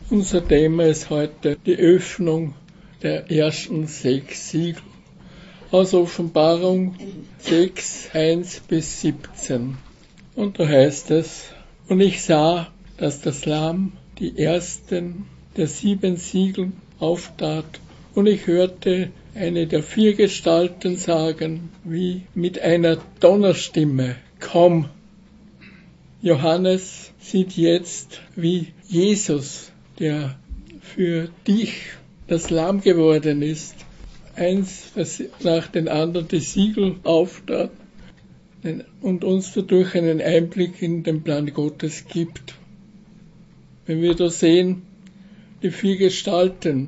Unser Thema ist heute die Öffnung der ersten 6 Siegel aus Offenbarung 6, 1 bis 17. Und da heißt es: Und ich sah, dass das Lamm die ersten der 7 Siegel auftat, und ich hörte eine der 4 Gestalten sagen, wie mit einer Donnerstimme: Komm! Johannes sieht jetzt, wie Jesus, der für dich das Lamm geworden ist, eins nach den anderen die Siegel auftat und uns dadurch einen Einblick in den Plan Gottes gibt. Wenn wir da sehen, die 4 Gestalten,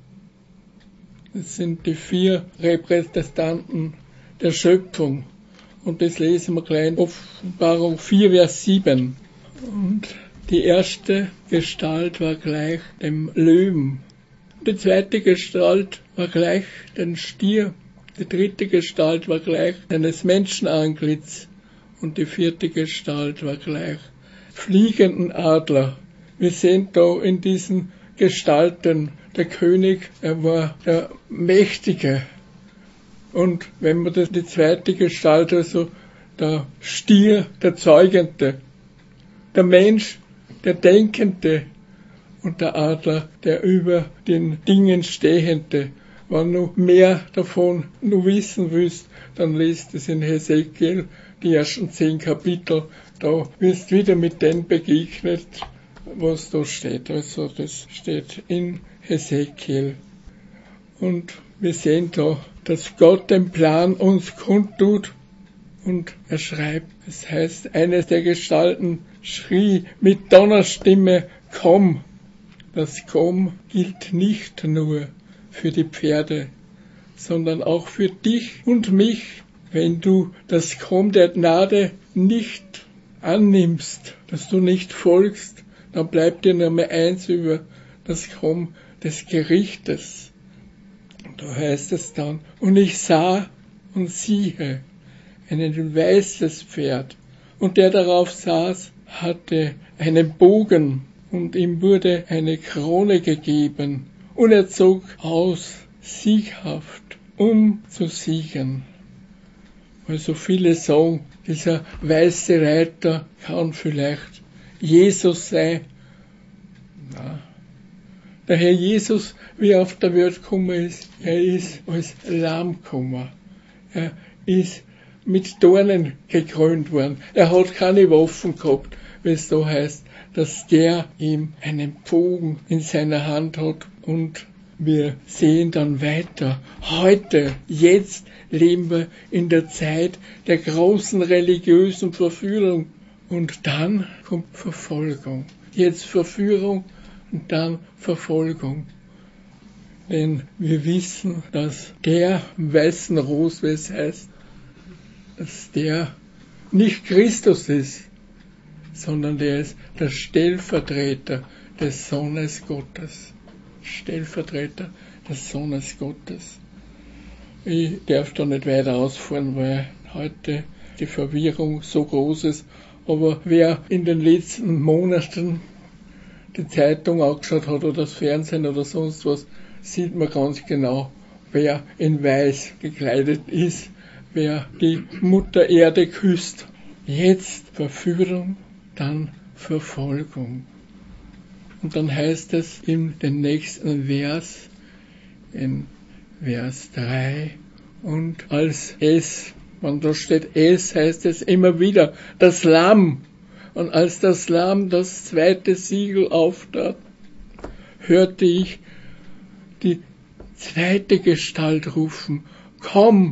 das sind die 4 Repräsentanten der Schöpfung. Und das lesen wir gleich in Offenbarung 4, Vers 7. Und die erste Gestalt war gleich dem Löwen. Die zweite Gestalt war gleich dem Stier. Die dritte Gestalt war gleich eines Menschenantlitz. Und die 4. Gestalt war gleich fliegenden Adler. Wir sehen da in diesen Gestalten, der König, er war der Mächtige. Und wenn man das die zweite Gestalt, also der Stier, der Zeugende, der Mensch, der Denkende und der Adler, der über den Dingen Stehende. Wenn du mehr davon nur wissen willst, dann liest es in Hesekiel, die ersten 10 Kapitel, da wirst du wieder mit denen begegnet, was da steht. Also das steht in Hesekiel. Und wir sehen da, dass Gott den Plan uns kundtut und er schreibt, es heißt, eines der Gestalten schrie mit Donnerstimme, komm! Das Komm gilt nicht nur für die Pferde, sondern auch für dich und mich. Wenn du das Komm der Gnade nicht annimmst, dass du nicht folgst, dann bleibt dir nur mehr eins über, das Komm des Gerichtes. Da heißt es dann, und ich sah und siehe ein weißes Pferd, und der darauf saß, hatte einen Bogen, und ihm wurde eine Krone gegeben, und er zog aus sieghaft, um zu siegen. Also viele sagen, dieser weiße Reiter kann vielleicht Jesus sein. Na, der Herr Jesus, wie er auf der Welt gekommen ist, er ist als Lamm gekommen. Er ist mit Dornen gekrönt worden. Er hat keine Waffen gehabt, wie es da heißt, dass der ihm einen Bogen in seiner Hand hat. Und wir sehen dann weiter. Heute, jetzt leben wir in der Zeit der großen religiösen Verführung. Und dann kommt Verfolgung. Jetzt Verführung und dann Verfolgung. Denn wir wissen, dass der weißen Ros, wie es heißt, dass der nicht Christus ist, sondern der ist der Stellvertreter des Sohnes Gottes. Stellvertreter des Sohnes Gottes. Ich darf da nicht weiter ausfahren, weil heute die Verwirrung so groß ist. Aber wer in den letzten Monaten die Zeitung angeschaut hat oder das Fernsehen oder sonst was, sieht man ganz genau, wer in Weiß gekleidet ist, wer die Mutter Erde küsst. Jetzt Verführung, dann Verfolgung. Und dann heißt es in den nächsten Vers, in Vers 3, und als es, und da steht es, heißt es immer wieder, das Lamm. Und als das Lamm das 2. Siegel auftat, hörte ich die 2. Gestalt rufen, komm!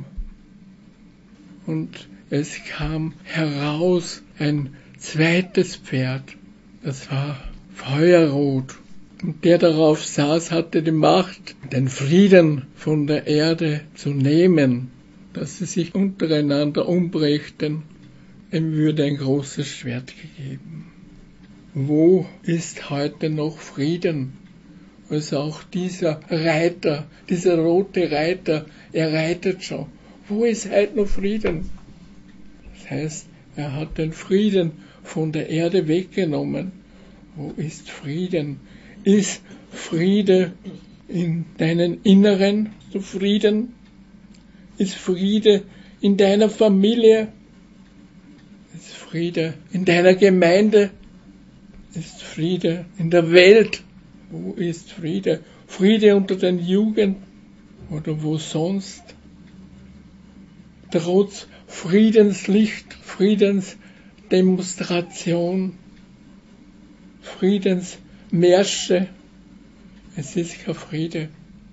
Und es kam heraus ein 2. Pferd, das war feuerrot. Und der darauf saß, hatte die Macht, den Frieden von der Erde zu nehmen, dass sie sich untereinander umbrächten. Ihm würde ein großes Schwert gegeben. Wo ist heute noch Frieden? Also auch dieser Reiter, dieser rote Reiter, er reitet schon. Wo ist heute noch Frieden? Das heißt, er hat den Frieden von der Erde weggenommen. Wo ist Frieden Ist Friede in deinem Inneren, so Frieden? Ist Friede in deiner Familie? Ist Friede in deiner Gemeinde? Ist Friede in der Welt? Wo ist Friede? Friede unter den Jugend oder wo sonst? Trotz Friedenslicht, Friedensdemonstration, Friedensmärsche, es ist kein Friede.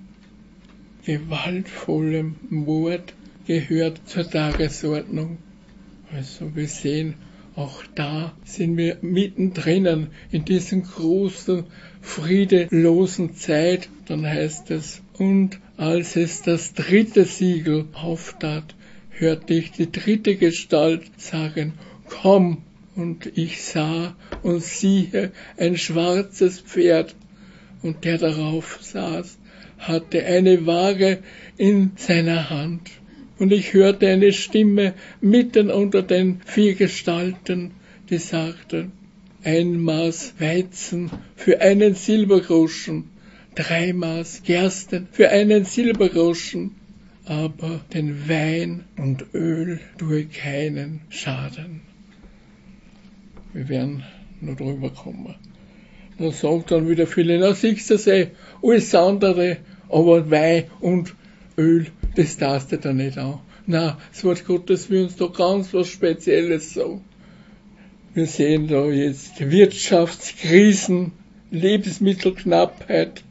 Gewaltvollem Mord gehört zur Tagesordnung. Also wir sehen, auch da sind wir mittendrin in diesen großen, friedelosen Zeit. Dann heißt es, und als es das dritte Siegel auftat, hörte ich die dritte Gestalt sagen, komm, und ich sah und siehe ein schwarzes Pferd, und der darauf saß, hatte eine Waage in seiner Hand. Und ich hörte eine Stimme mitten unter den 4 Gestalten, die sagte, 1 Maß Weizen für einen Silbergroschen, 3 Maß Gersten für einen Silbergroschen, aber den Wein und Öl tue keinen Schaden. Wir werden noch drüber kommen. Da sagt dann wieder viele, na siehst du das alles andere, aber Wein und Öl, das tastet er nicht an. Na, das Wort Gottes will uns da ganz was Spezielles sagen. Wir sehen da jetzt Wirtschaftskrisen, Lebensmittelknappheit,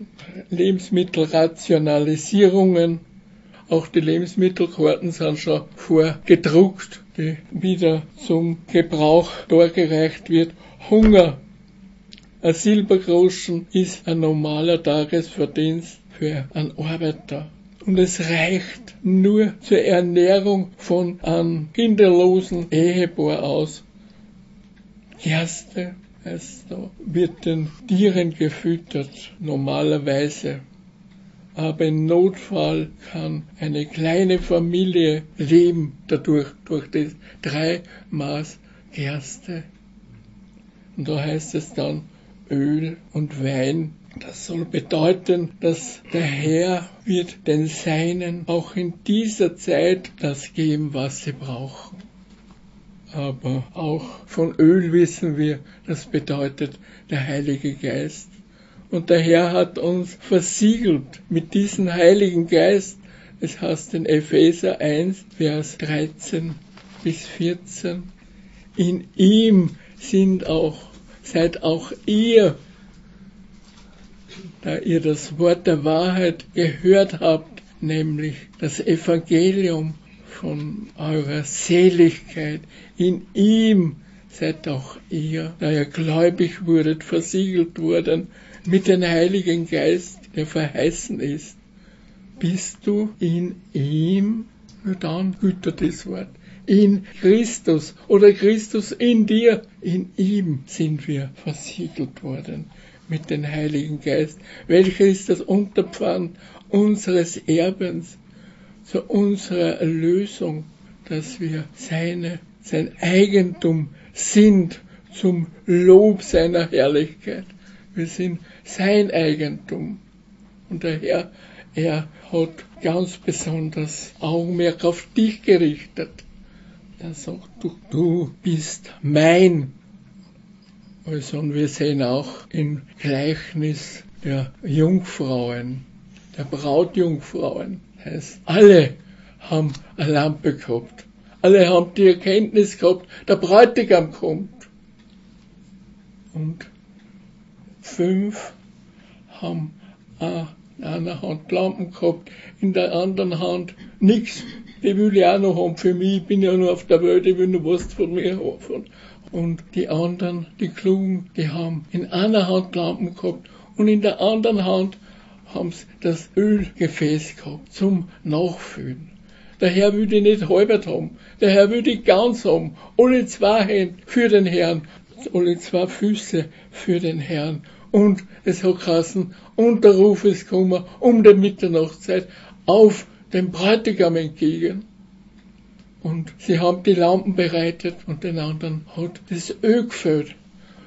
Lebensmittelrationalisierungen. Auch die Lebensmittelkarten sind schon vorgedruckt, die wieder zum Gebrauch dargereicht wird. Hunger. Ein Silbergroschen ist ein normaler Tagesverdienst für einen Arbeiter. Und es reicht nur zur Ernährung von einem kinderlosen Ehepaar aus. Gerste, also wird den Tieren gefüttert, normalerweise. Aber im Notfall kann eine kleine Familie leben dadurch, durch das 3 Maß Gerste. Und da heißt es dann Öl und Wein. Das soll bedeuten, dass der Herr wird den Seinen auch in dieser Zeit das geben, was sie brauchen. Aber auch von Öl wissen wir, das bedeutet der Heilige Geist. Und der Herr hat uns versiegelt mit diesem Heiligen Geist. Es heißt in Epheser 1, Vers 13 bis 14. In ihm seid auch ihr, da ihr das Wort der Wahrheit gehört habt, nämlich das Evangelium von eurer Seligkeit. In ihm seid auch ihr, da ihr gläubig wurdet, versiegelt worden mit dem Heiligen Geist, der verheißen ist. Bist du in ihm? Nur dann gilt das Wort. In Christus oder Christus in dir, in ihm sind wir versiegelt worden mit dem Heiligen Geist, welcher ist das Unterpfand unseres Erbens zu unserer Erlösung, dass wir sein Eigentum sind zum Lob seiner Herrlichkeit. Wir sind sein Eigentum. Und der Herr, er hat ganz besonders Augenmerk auf dich gerichtet. Er sagt, du bist mein. Also, und wir sehen auch im Gleichnis der Jungfrauen, der Brautjungfrauen, heißt, alle haben eine Lampe gehabt. Alle haben die Erkenntnis gehabt, der Bräutigam kommt. Und 5 haben in einer Hand Lampen gehabt, in der anderen Hand nichts. Die will ich auch noch haben für mich, ich bin ja nur auf der Welt, ich will noch was von mir haben. Und die anderen, die Klugen, die haben in einer Hand Lampen gehabt und in der anderen Hand haben sie das Ölgefäß gehabt zum Nachfüllen. Der Herr will die nicht halbert haben, der Herr will die ganz haben. Alle 2 Hände für den Herrn, alle 2 Füße für den Herrn. Und es hat geheißen, und der Ruf ist gekommen um die Mitternachtszeit auf den Bräutigam entgegen. Und sie haben die Lampen bereitet und den anderen hat das Öl gefüllt.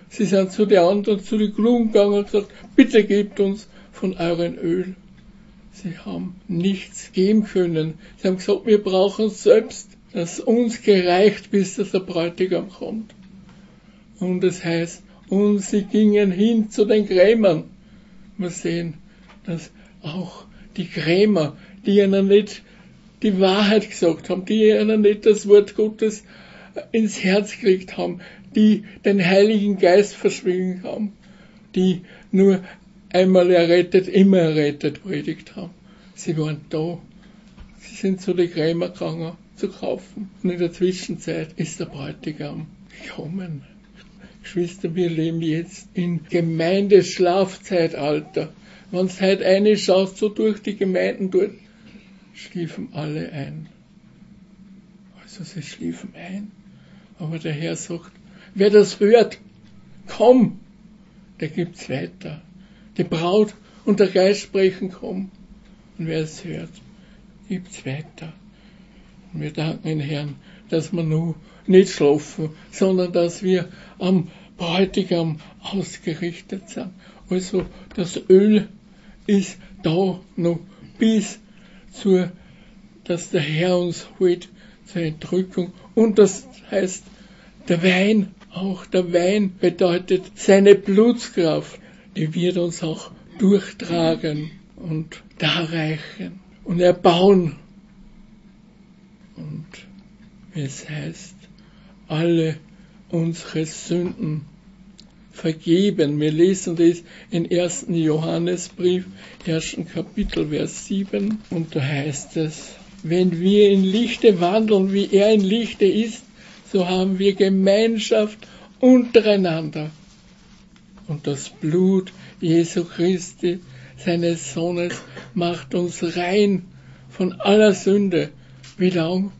Sie sind zu den anderen, zu den Klugen gegangen und gesagt, bitte gebt uns von eurem Öl. Sie haben nichts geben können. Sie haben gesagt, wir brauchen es selbst, dass uns gereicht, bis dass der Bräutigam kommt. Und das heißt, und sie gingen hin zu den Krämern. Wir sehen, dass auch die Krämer, die ihnen nicht die Wahrheit gesagt haben, die ihnen nicht das Wort Gottes ins Herz gelegt haben, die den Heiligen Geist verschwiegen haben, die nur einmal errettet, immer errettet predigt haben. Sie waren da. Sie sind zu den Krämern gegangen, zu kaufen. Und in der Zwischenzeit ist der Bräutigam gekommen. Geschwister, wir leben jetzt in Gemeindeschlafzeitalter. Wenn es heute eine schaust, so durch die Gemeinden dort, schliefen alle ein. Also sie schliefen ein. Aber der Herr sagt, wer das hört, komm, der gibt's weiter. Die Braut und der Geist sprechen, komm. Und wer es hört, gibt's weiter. Und wir danken den Herrn, dass wir nur nicht schlafen, sondern dass wir am Bräutigam ausgerichtet sind. Also das Öl ist da noch bis dass der Herr uns holt zur Entrückung. Und das heißt, der Wein bedeutet seine Blutskraft, die wird uns auch durchtragen und darreichen und erbauen. Und es heißt, alle unsere Sünden vergeben. Wir lesen das in 1. Johannesbrief, 1. Kapitel, Vers 7. Und da heißt es, wenn wir in Lichte wandeln, wie er in Lichte ist, so haben wir Gemeinschaft untereinander. Und das Blut Jesu Christi, seines Sohnes, macht uns rein von aller Sünde. Wie lang?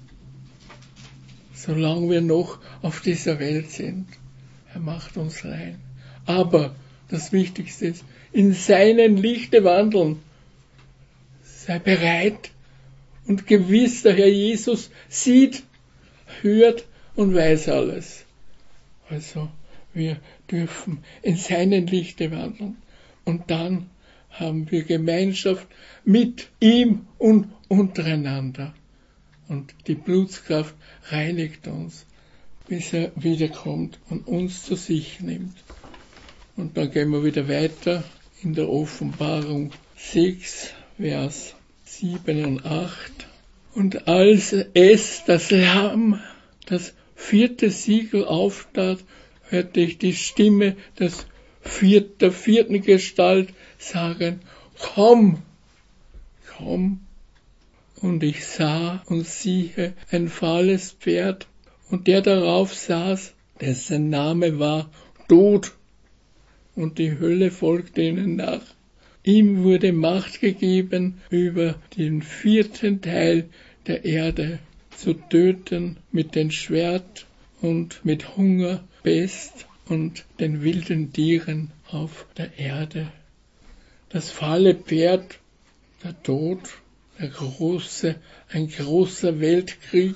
Solange wir noch auf dieser Welt sind. Er macht uns rein. Aber das Wichtigste ist, in seinem Lichte wandeln. Sei bereit und gewiss, der Herr Jesus sieht, hört und weiß alles. Also wir dürfen in seinem Lichte wandeln. Und dann haben wir Gemeinschaft mit ihm und untereinander. Und die Blutskraft reinigt uns, bis er wiederkommt und uns zu sich nimmt. Und dann gehen wir wieder weiter in der Offenbarung 6, Vers 7 und 8. Und als es, das Lamm, das 4. Siegel auftat, hörte ich die Stimme der 4. Gestalt sagen, komm, komm. Und ich sah und siehe ein fahles Pferd, und der darauf saß, dessen Name war Tod, und die Hölle folgte ihnen nach. Ihm wurde Macht gegeben, über den 4. Teil der Erde zu töten mit dem Schwert und mit Hunger, Pest und den wilden Tieren auf der Erde. Das fahle Pferd, der Tod, ein großer Weltkrieg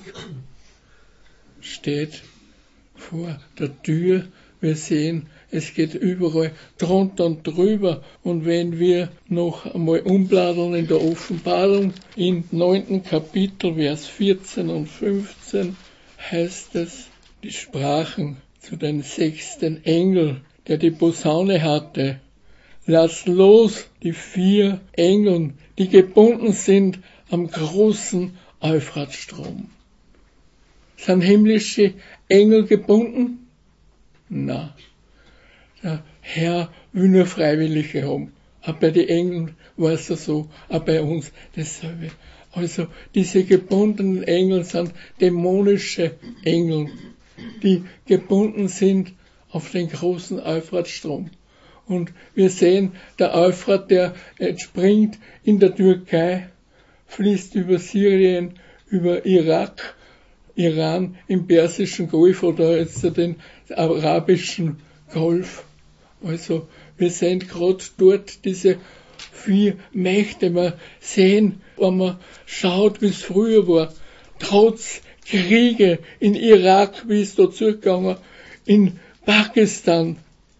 steht vor der Tür. Wir sehen, es geht überall drunter und drüber. Und wenn wir noch einmal umbladern in der Offenbarung, im 9. Kapitel, Vers 14 und 15, heißt es, die sprachen zu den 6. Engel, der die Posaune hatte, lass los die 4 Engel, die gebunden sind am großen Euphratstrom. Sind himmlische Engel gebunden? Na, der Herr will nur Freiwillige haben. Auch bei den Engeln war es so, auch bei uns dasselbe. Also diese gebundenen Engel sind dämonische Engel, die gebunden sind auf den großen Euphratstrom. Und wir sehen, der Euphrat, der entspringt in der Türkei, fließt über Syrien, über Irak, Iran, im Persischen Golf oder jetzt den Arabischen Golf. Also wir sehen gerade dort diese 4 Mächte. Man sehen, wenn man schaut, wie es früher war, trotz Kriege in Irak, wie es da zugegangen, in Pakistan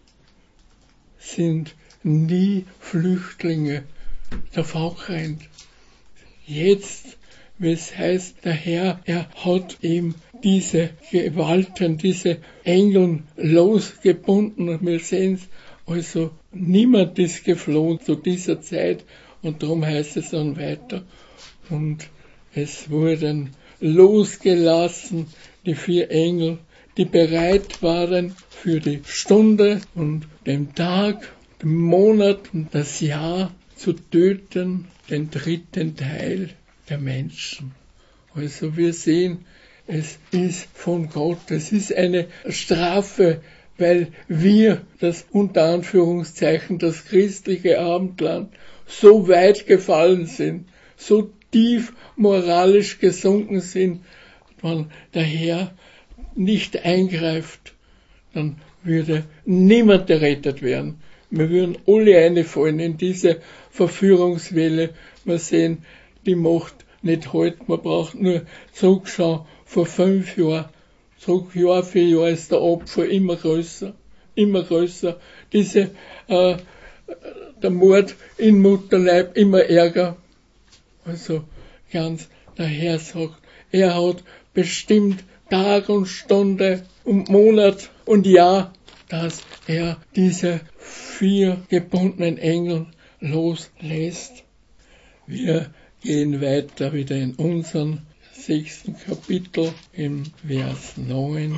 sind nie Flüchtlinge davongerannt. Jetzt, wie es heißt, der Herr, er hat ihm diese Gewalten, diese Engel losgebunden. Und wir sehen es, also niemand ist geflohen zu dieser Zeit. Und darum heißt es dann weiter. Und es wurden losgelassen die 4 Engel, die bereit waren für die Stunde und den Tag, den Monat und das Jahr zu töten, den 3. Teil der Menschen. Also wir sehen, es ist von Gott, es ist eine Strafe, weil wir das unter Anführungszeichen das christliche Abendland so weit gefallen sind, so tief moralisch gesunken sind, wenn der Herr nicht eingreift, dann würde niemand errettet werden. Wir würden alle einfallen in diese Verführungswelle. Wir sehen, die macht nicht halt. Man braucht nur zurückschauen. Vor 5 Jahren, zurück Jahr für Jahr ist der Abfall immer größer, immer größer. Der Mord in Mutterleib immer ärger. Also ganz, der Herr sagt, er hat bestimmt Tag und Stunde und Monat und Jahr, dass er diese 4 gebundenen Engel loslässt. Wir gehen weiter wieder in unseren 6. Kapitel im Vers 9.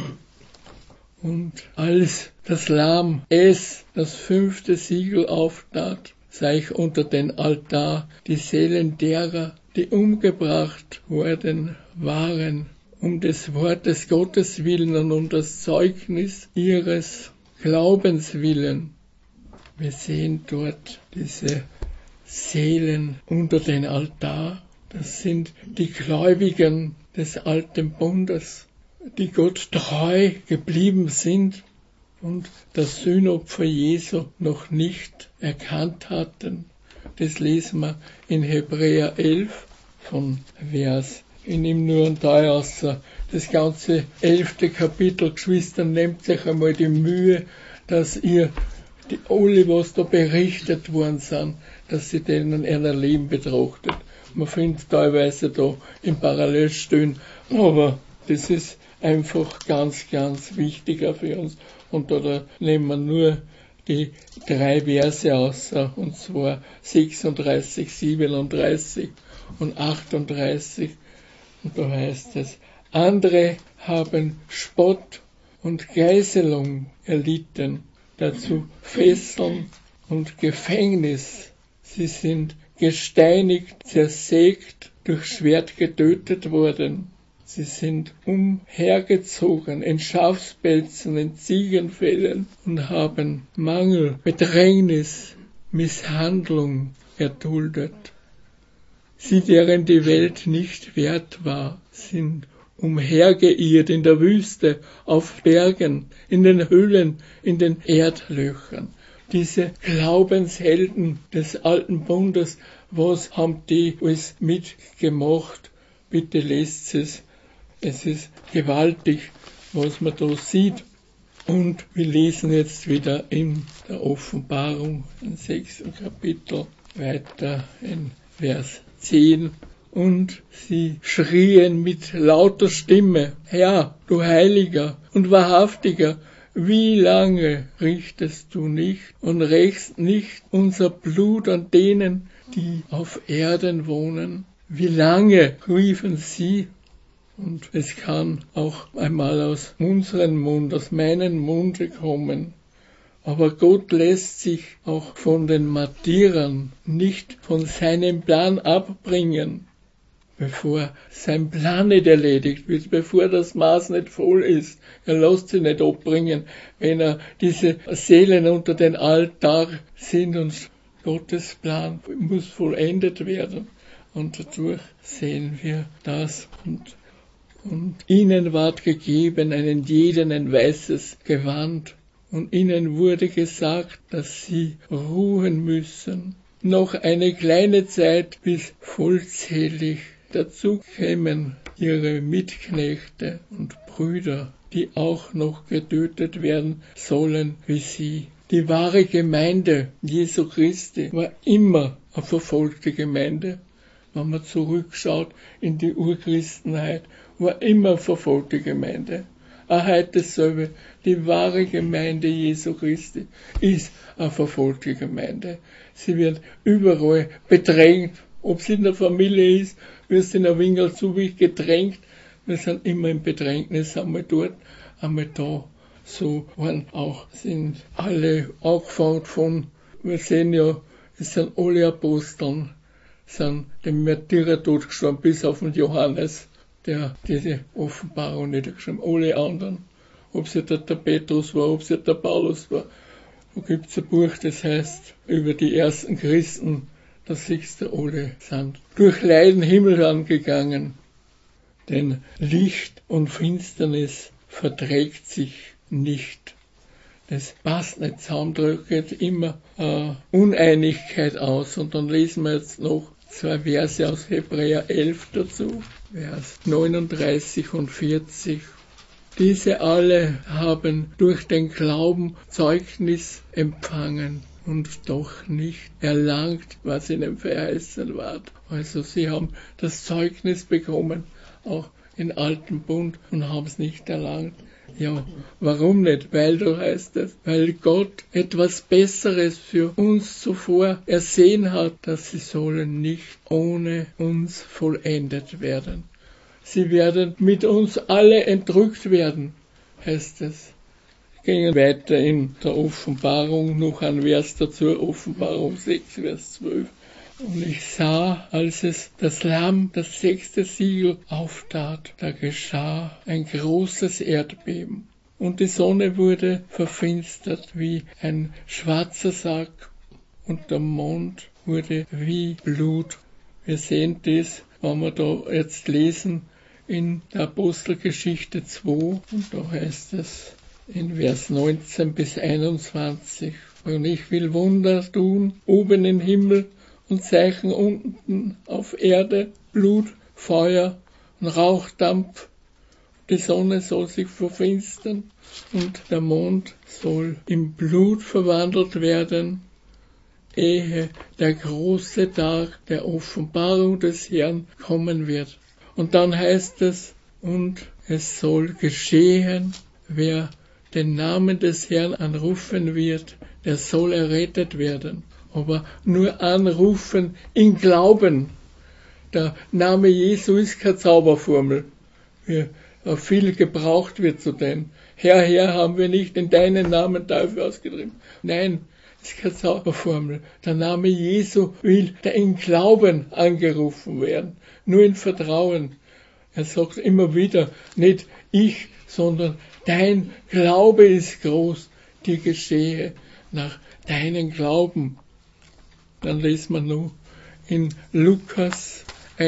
Und als das Lamm das 5. Siegel auftat, sah ich unter den Altar die Seelen derer, die umgebracht worden waren, um des Wortes Gottes willen und um das Zeugnis ihres Glaubens willen. Wir sehen dort diese Seelen unter den Altar. Das sind die Gläubigen des alten Bundes, die Gott treu geblieben sind und das Sühnopfer Jesu noch nicht erkannt hatten. Das lesen wir in Hebräer 11 von Vers. Ich nehme nur ein Teil aus. Das ganze 11. Kapitel, Geschwister, nehmt euch einmal die Mühe, dass ihr alle, was da berichtet worden sind, dass sie denen ihr Leben betrachtet. Man findet teilweise da in Parallelstellen, aber das ist einfach ganz, ganz wichtiger für uns. Und da nehmen wir nur die 3 Verse aus, und zwar 36, 37 und 38. Und da heißt es, andere haben Spott und Geißelung erlitten, dazu Fesseln und Gefängnis. Sie sind gesteinigt, zersägt, durch Schwert getötet worden. Sie sind umhergezogen in Schafspelzen, in Ziegenfällen und haben Mangel, Bedrängnis, Misshandlung erduldet. Sie, deren die Welt nicht wert war, sind umhergeirrt in der Wüste, auf Bergen, in den Höhlen, in den Erdlöchern. Diese Glaubenshelden des alten Bundes, was haben die alles mitgemacht? Bitte lest es. Es ist gewaltig, was man da sieht. Und wir lesen jetzt wieder in der Offenbarung, im 6. Kapitel, weiter in Vers 10. Und sie schrien mit lauter Stimme, Herr, du Heiliger und Wahrhaftiger, wie lange richtest du nicht und rächst nicht unser Blut an denen, die auf Erden wohnen? Wie lange, riefen sie? Und es kann auch einmal aus unserem Mund, aus meinem Munde kommen. Aber Gott lässt sich auch von den Martyrern nicht von seinem Plan abbringen, bevor sein Plan nicht erledigt wird, bevor das Maß nicht voll ist. Er lässt sich nicht abbringen, wenn diese Seelen unter den Altar sind und Gottes Plan muss vollendet werden. Und dadurch sehen wir das. Und ihnen ward gegeben, einen jeden ein weißes Gewand. Und ihnen wurde gesagt, dass sie ruhen müssen. Noch eine kleine Zeit, bis vollzählig dazu kämen ihre Mitknechte und Brüder, die auch noch getötet werden sollen wie sie. Die wahre Gemeinde Jesu Christi war immer eine verfolgte Gemeinde. Wenn man zurückschaut in die Urchristenheit, war immer eine verfolgte Gemeinde. Auch heute dasselbe. Die wahre Gemeinde Jesu Christi ist eine verfolgte Gemeinde. Sie wird überall bedrängt, ob es in der Familie ist, wirst in der Winkel zu wie gedrängt. Wir sind immer im Bedrängnis, einmal dort, einmal da. So waren auch, sind alle angefangen von, wir sehen ja, es sind alle Aposteln, sind dem Märtyrertod gestorben, bis auf den Johannes, der diese Offenbarung niedergeschrieben. Alle anderen, ob es der Petrus war, ob es der Paulus war. Da gibt es ein Buch, das heißt, über die ersten Christen, da siehst du, alle sind durch Leiden Himmel angegangen. Denn Licht und Finsternis verträgt sich nicht. Das passt nicht zusammen, drückt immer Uneinigkeit aus. Und dann lesen wir jetzt noch 2 Verse aus Hebräer 11 dazu, Vers 39 und 40. Diese alle haben durch den Glauben Zeugnis empfangen und doch nicht erlangt, was ihnen verheißen war. Also sie haben das Zeugnis bekommen, auch im Alten Bund, und haben es nicht erlangt. Ja, warum nicht? Weil da heißt es, weil Gott etwas Besseres für uns zuvor ersehen hat, dass sie sollen nicht ohne uns vollendet werden. Sie werden mit uns alle entrückt werden, heißt es. Gehen weiter in der Offenbarung, noch ein Vers dazu, Offenbarung 6, Vers 12. Und ich sah, als es das Lamm das 6. Siegel auftat, da geschah ein großes Erdbeben. Und die Sonne wurde verfinstert wie ein schwarzer Sack und der Mond wurde wie Blut. Wir sehen das, wenn wir da jetzt lesen, in der Apostelgeschichte 2, und da heißt es in Vers 19 bis 21, und ich will Wunder tun, oben im Himmel und Zeichen unten auf Erde, Blut, Feuer und Rauchdampf. Die Sonne soll sich verfinstern und der Mond soll in Blut verwandelt werden, ehe der große Tag der Offenbarung des Herrn kommen wird. Und dann heißt es, und es soll geschehen, wer den Namen des Herrn anrufen wird, der soll errettet werden. Aber nur anrufen in Glauben. Der Name Jesu ist keine Zauberformel, wie viel gebraucht wird zu dem. Herr, Herr, haben wir nicht in deinen Namen Teufel ausgetrieben. Nein, das ist keine Zauberformel. Der Name Jesu will in Glauben angerufen werden, nur in Vertrauen. Er sagt immer wieder, nicht ich, sondern dein Glaube ist groß, dir geschehe nach deinem Glauben. Dann lesen wir noch in Lukas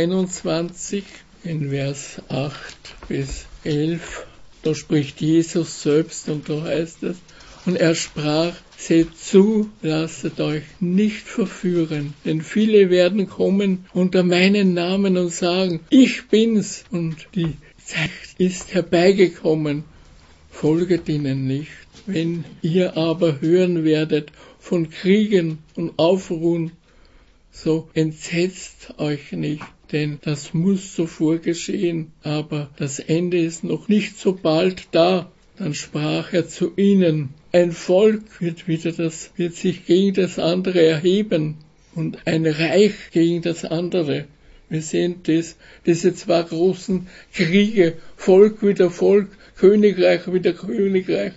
21, in Vers 8 bis 11. Da spricht Jesus selbst und da heißt es, und er sprach, seht zu, lasset euch nicht verführen, denn viele werden kommen unter meinen Namen und sagen, ich bin's, und die Zeit ist herbeigekommen, folget ihnen nicht. Wenn ihr aber hören werdet von Kriegen und Aufruhen, so entsetzt euch nicht, denn das muss zuvor geschehen, aber das Ende ist noch nicht so bald da. Dann sprach er zu ihnen, ein Volk wird sich gegen das andere erheben und ein Reich gegen das andere. Wir sehen diese 2 großen Kriege, Volk wider Volk, Königreich wider Königreich,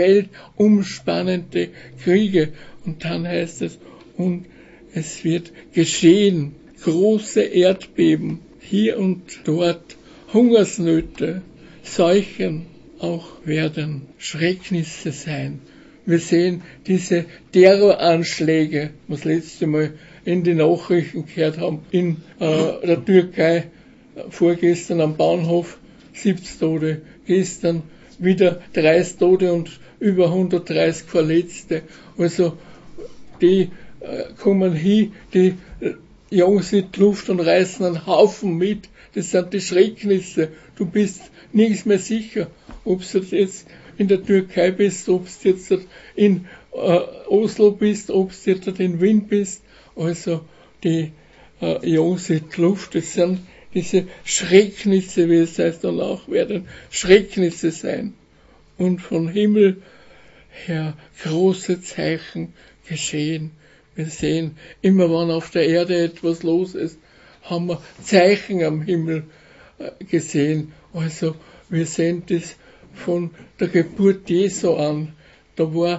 weltumspannende Kriege. Und dann heißt es, und es wird geschehen, große Erdbeben, hier und dort, Hungersnöte, Seuchen, auch werden Schrecknisse sein. Wir sehen diese Terroranschläge, was letzte Mal in die Nachrichten gehört haben, in der Türkei, vorgestern am Bahnhof 70 Tote, gestern wieder 30 Tote und über 130 Verletzte. Also die kommen hin, die Jungs in die Luft und reißen einen Haufen mit. Das sind die Schrecknisse. Du bist nichts mehr sicher, ob du jetzt in der Türkei bist, ob du jetzt in Oslo bist, ob du jetzt in Wien bist. Also die Jungs in die Luft, das sind diese Schrecknisse, wie es heißt, dann auch werden Schrecknisse sein. Und vom Himmel her große Zeichen geschehen. Wir sehen, immer wenn auf der Erde etwas los ist, haben wir Zeichen am Himmel gesehen. Also wir sehen das von der Geburt Jesu an. Da war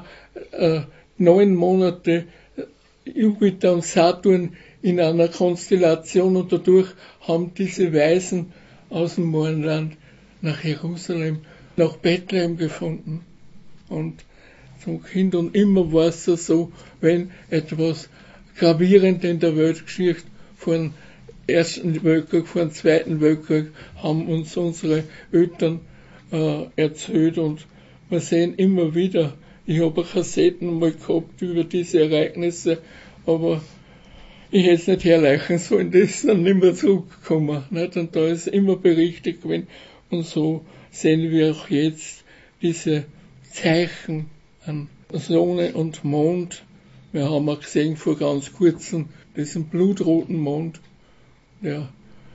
9 Monate Jupiter und Saturn in einer Konstellation und dadurch haben diese Weisen aus dem Morgenland nach Jerusalem, nach Bethlehem gefunden. Und zum Kind, und immer war es so, wenn etwas gravierend in der Weltgeschichte vor dem Ersten Weltkrieg, vor dem Zweiten Weltkrieg, haben uns unsere Eltern erzählt, und wir sehen immer wieder, ich habe Kassetten mal gehabt über diese Ereignisse, aber ich hätte es nicht herleichen sollen, das ist dann nicht mehr zurückgekommen. Nicht? Und da ist immer berichtet gewesen. Und so sehen wir auch jetzt diese Zeichen an Sonne und Mond. Wir haben auch gesehen vor ganz kurzem diesen blutroten Mond, der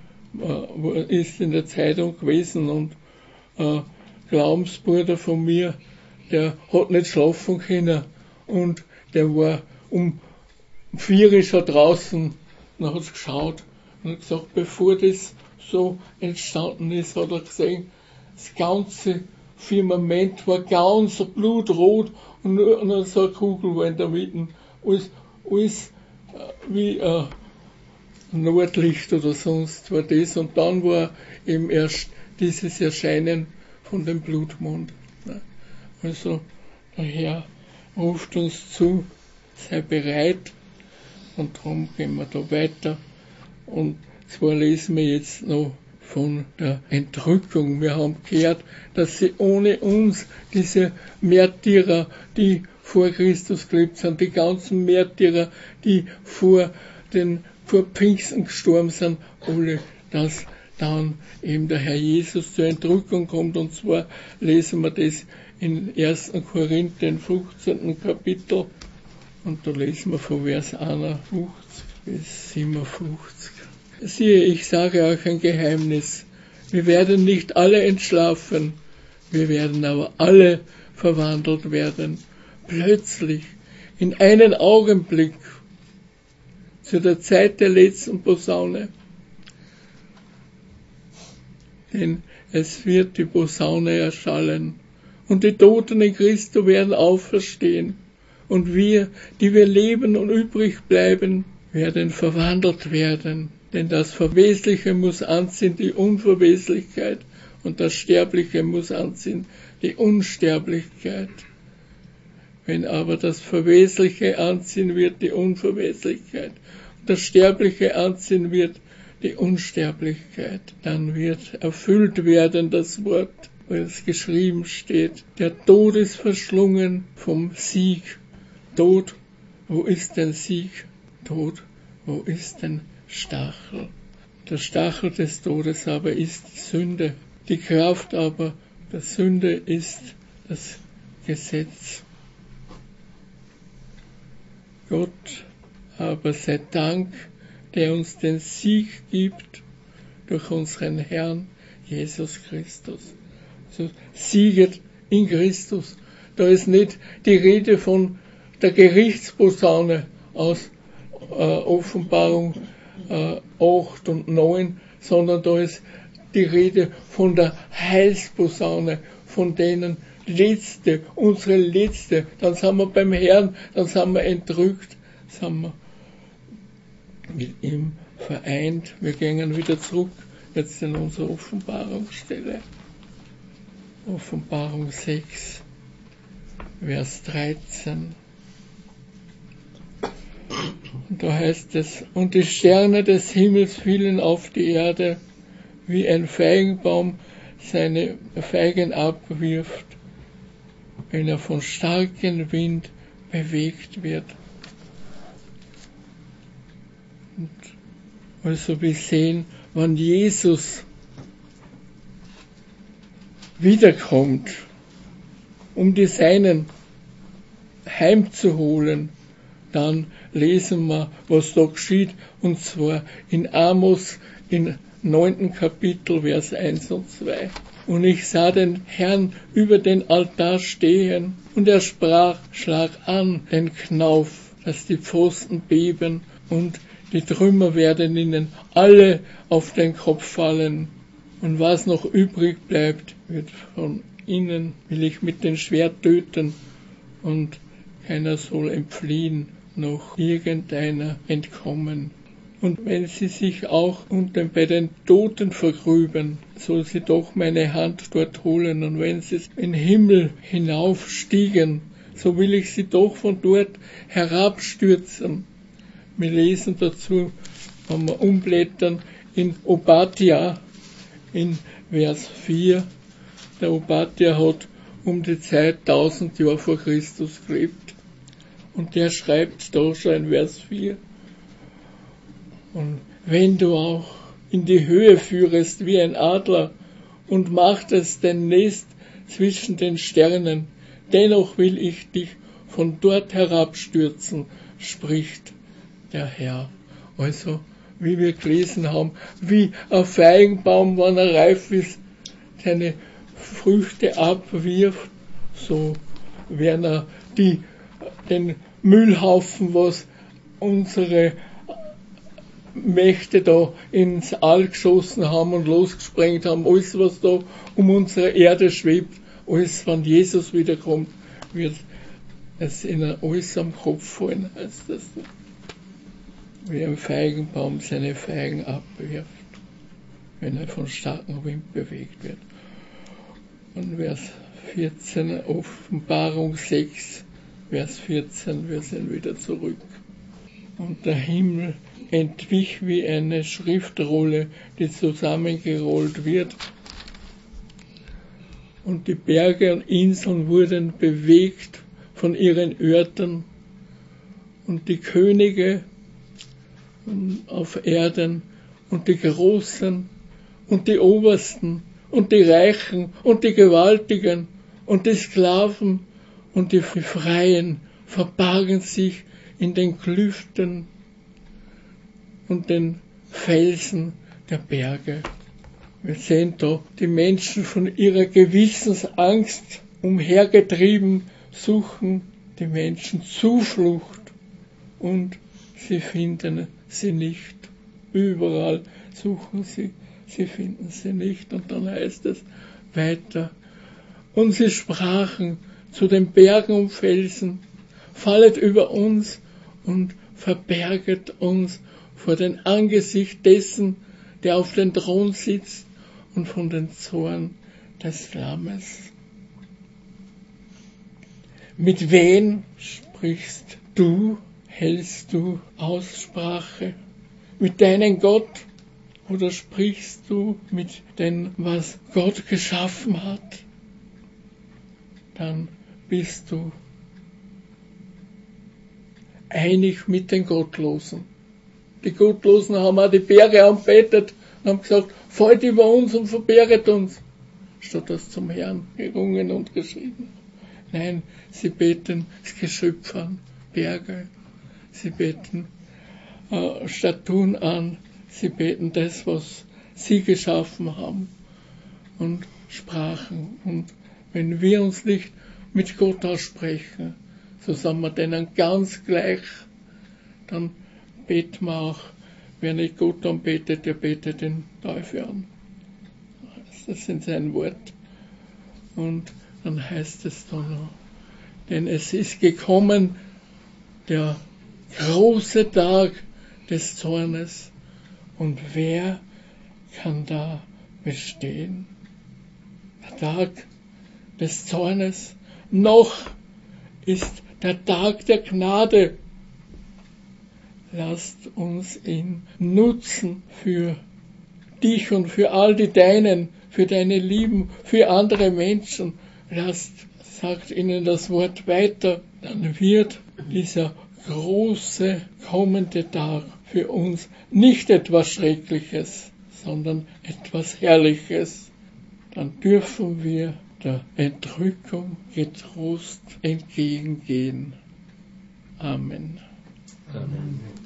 ist in der Zeitung gewesen, und Glaubensbruder von mir, der hat nicht schlafen können, und der war um 4 Uhr schon draußen und hat geschaut und hat gesagt, bevor das so entstanden ist, hat er gesehen, das ganze Firmament war ganz blutrot und nur so eine Kugel war in der Mitte. Alles wie ein Nordlicht oder sonst war das. Und dann war eben erst dieses Erscheinen von dem Blutmond. Also der Herr ruft uns zu, sei bereit. Und darum gehen wir da weiter. Und zwar lesen wir jetzt noch von der Entrückung. Wir haben gehört, dass sie ohne uns, diese Märtyrer, die vor Christus gelebt sind, die ganzen Märtyrer, die vor Pfingsten gestorben sind, alle, dass dann eben der Herr Jesus zur Entrückung kommt. Und zwar lesen wir das in 1. Korinther, im 15. Kapitel. Und da lesen wir von Vers 51 bis 57. Siehe, ich sage euch ein Geheimnis. Wir werden nicht alle entschlafen, wir werden aber alle verwandelt werden. Plötzlich, in einen Augenblick, zu der Zeit der letzten Posaune. Denn es wird die Posaune erschallen, und die Toten in Christo werden auferstehen. Und wir, die wir leben und übrig bleiben, werden verwandelt werden. Denn das Verwesliche muss anziehen die Unverweslichkeit, und das Sterbliche muss anziehen die Unsterblichkeit. Wenn aber das Verwesliche anziehen wird die Unverweslichkeit, und das Sterbliche anziehen wird die Unsterblichkeit, dann wird erfüllt werden das Wort, wo es geschrieben steht, der Tod ist verschlungen vom Sieg. Tod, wo ist dein Sieg? Tod, wo ist dein Stachel? Der Stachel des Todes aber ist die Sünde. Die Kraft aber der Sünde ist das Gesetz. Gott aber sei Dank, der uns den Sieg gibt durch unseren Herrn Jesus Christus. Also sieget in Christus. Da ist nicht die Rede von der Gerichtsposaune aus Offenbarung 8 und 9, sondern da ist die Rede von der Heilsposaune, von denen unsere letzte, dann sind wir beim Herrn, dann sind wir entrückt, sind wir mit ihm vereint. Wir gehen wieder zurück, jetzt in unsere Offenbarungsstelle. Offenbarung 6, Vers 13. Und da heißt es, und die Sterne des Himmels fielen auf die Erde, wie ein Feigenbaum seine Feigen abwirft, wenn er von starkem Wind bewegt wird. Und Also wir sehen, wann Jesus wiederkommt, um die Seinen heimzuholen, dann lesen wir, was da geschieht, und zwar in Amos, im 9. Kapitel, Vers 1 und 2. Und ich sah den Herrn über den Altar stehen, und er sprach, schlag an den Knauf, dass die Pfosten beben, und die Trümmer werden ihnen alle auf den Kopf fallen. Und was noch übrig bleibt, wird von ihnen, will ich mit dem Schwert töten, und keiner soll entfliehen, noch irgendeiner entkommen. Und wenn sie sich auch unten bei den Toten vergrüben, soll sie doch meine Hand dort holen. Und wenn sie in den Himmel hinaufstiegen, so will ich sie doch von dort herabstürzen. Wir lesen dazu, wenn wir umblättern, in Obadja, in Vers 4. Der Obadja hat um die Zeit 1000 Jahre vor Christus gelebt. Und der schreibt da schon in Vers 4. Und wenn du auch in die Höhe führest wie ein Adler und machtest dein Nest zwischen den Sternen, dennoch will ich dich von dort herabstürzen, spricht der Herr. Also, wie wir gelesen haben, wie ein Feigenbaum, wenn er reif ist, seine Früchte abwirft, so werden er den Müllhaufen, was unsere Mächte da ins All geschossen haben und losgesprengt haben, alles was da um unsere Erde schwebt, alles, wenn Jesus wiederkommt, wird es ihnen alles am Kopf fallen, heißt das. Wie ein Feigenbaum seine Feigen abwirft, wenn er von starkem Wind bewegt wird. Und Vers 14, Offenbarung 6, Vers 14, wir sind wieder zurück. Und der Himmel entwich wie eine Schriftrolle, die zusammengerollt wird. Und die Berge und Inseln wurden bewegt von ihren Örtern. Und die Könige auf Erden und die Großen und die Obersten und die Reichen und die Gewaltigen und die Sklaven und die Freien verbargen sich in den Klüften und den Felsen der Berge. Wir sehen da die Menschen von ihrer Gewissensangst umhergetrieben, suchen die Menschen Zuflucht und sie finden sie nicht. Überall suchen sie finden sie nicht. Und dann heißt es weiter, und sie sprachen zu den Bergen und Felsen, fallet über uns und verberget uns vor dem Angesicht dessen, der auf dem Thron sitzt, und von dem Zorn des Lammes. Mit wem sprichst du, hältst du Aussprache? Mit deinem Gott? Oder sprichst du mit dem, was Gott geschaffen hat? Dann bist du einig mit den Gottlosen. Die Gottlosen haben auch die Berge anbetet und haben gesagt, fallt über uns und verberget uns, statt das zum Herrn gerungen und geschrien. Nein, sie beten das Geschöpf an, Berge, sie beten Statuen an, sie beten das, was sie geschaffen haben und sprachen. Und wenn wir uns nicht mit Gott aussprechen, so sind wir denen ganz gleich, dann beten wir auch, wer nicht Gott anbetet, der betet den Teufel an. Das sind sein Wort. Und dann heißt es da noch, denn es ist gekommen der große Tag des Zornes, und wer kann da bestehen? Der Tag des Zornes, noch ist der Tag der Gnade. Lasst uns ihn nutzen für dich und für all die Deinen, für deine Lieben, für andere Menschen. Sagt ihnen das Wort weiter, dann wird dieser große kommende Tag für uns nicht etwas Schreckliches, sondern etwas Herrliches. Dann dürfen wir der Entrückung getrost entgegengehen. Amen. Amen.